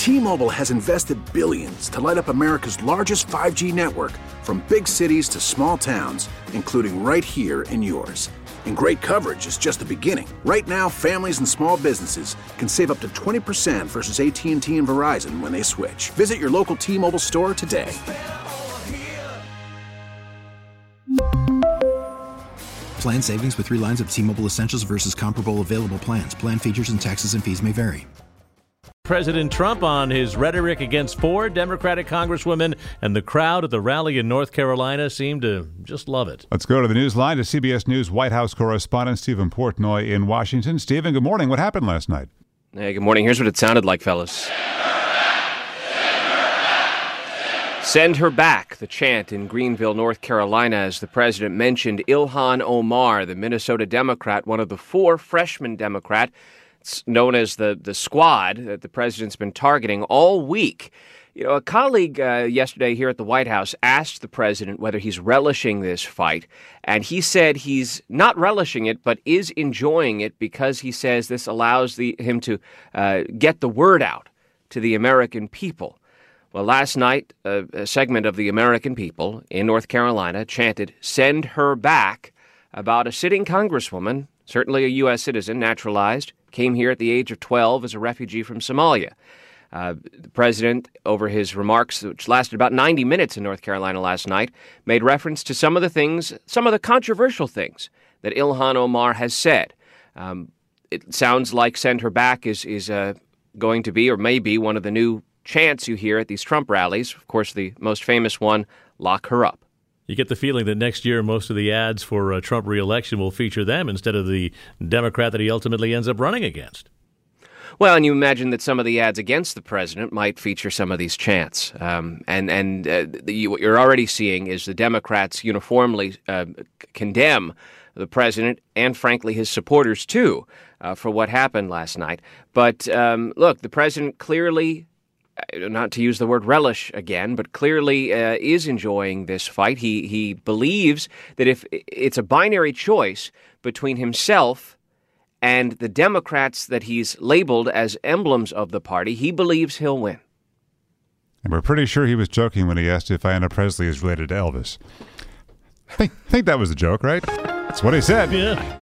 T-Mobile has invested billions to light up America's largest 5G network, from big cities to small towns, including right here in yours. And great coverage is just the beginning. Right now, families and small businesses can save up to 20% versus AT&T and Verizon when they switch. Visit your local T-Mobile store today. Plan savings with 3 lines of T-Mobile Essentials versus comparable available plans. Plan features and taxes and fees may vary. President Trump on his rhetoric against 4 Democratic congresswomen, and the crowd at the rally in North Carolina seemed to just love it. Let's go to the news line to CBS News White House correspondent Stephen Portnoy in Washington. Stephen, good morning. What happened last night? Hey, good morning. Here's what it sounded like, fellas. Send her back, the chant in Greenville, North Carolina, as the president mentioned Ilhan Omar, the Minnesota Democrat, one of the 4 freshman Democrats known as the squad that the president's been targeting all week. You know, a colleague yesterday here at the White House asked the president whether he's relishing this fight, and he said he's not relishing it, but is enjoying it because he says this allows him to get the word out to the American people. Well, last night, a segment of the American people in North Carolina chanted, "Send her back," about a sitting congresswoman, certainly a U.S. citizen, naturalized, came here at the age of 12 as a refugee from Somalia. The president, over his remarks, which lasted about 90 minutes in North Carolina last night, made reference to some of the controversial things that Ilhan Omar has said. It sounds like "send her back" is going to be, or may be, one of the new chants you hear at these Trump rallies. Of course, the most famous one, "Lock her up." You get the feeling that next year most of the ads for Trump re-election will feature them instead of the Democrat that he ultimately ends up running against. Well, and you imagine that some of the ads against the president might feature some of these chants. What you're already seeing is the Democrats uniformly condemn the president and, frankly, his supporters, too, for what happened last night. But look, the president clearly, not to use the word relish again, but clearly is enjoying this fight. He believes that if it's a binary choice between himself and the Democrats that he's labeled as emblems of the party, he believes he'll win. And we're pretty sure he was joking when he asked if Ayanna Pressley is related to Elvis. I think that was a joke, right? That's what he said. Yeah.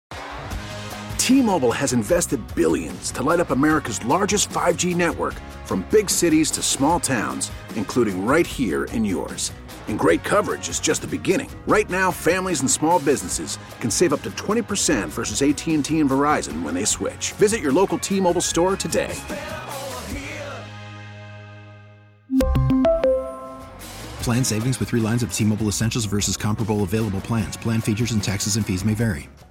T-Mobile has invested billions to light up America's largest 5G network, from big cities to small towns, including right here in yours. And great coverage is just the beginning. Right now, families and small businesses can save up to 20% versus AT&T and Verizon when they switch. Visit your local T-Mobile store today. Plan savings with 3 lines of T-Mobile Essentials versus comparable available plans. Plan features and taxes and fees may vary.